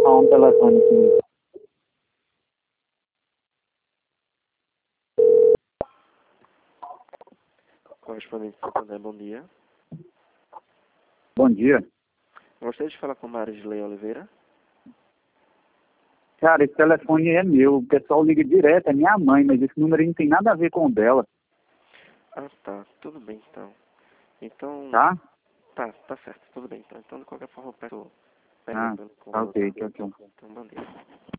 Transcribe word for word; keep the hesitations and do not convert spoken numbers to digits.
falar no telefone aqui. Correspondente Santander, bom dia. Bom dia. Gostaria de falar com Marisley Oliveira? Cara, esse telefone é meu. O pessoal liga direto, é minha mãe, mas esse número aí não tem nada a ver com o dela. Ah, tá. Tudo bem, então. Então... Tá? Tá, tá certo. Tudo bem, então. Então, de qualquer forma, eu peço Ah, perdão pelo tá incômodo, ok, tá? tchau, tchau. Então, bom dia.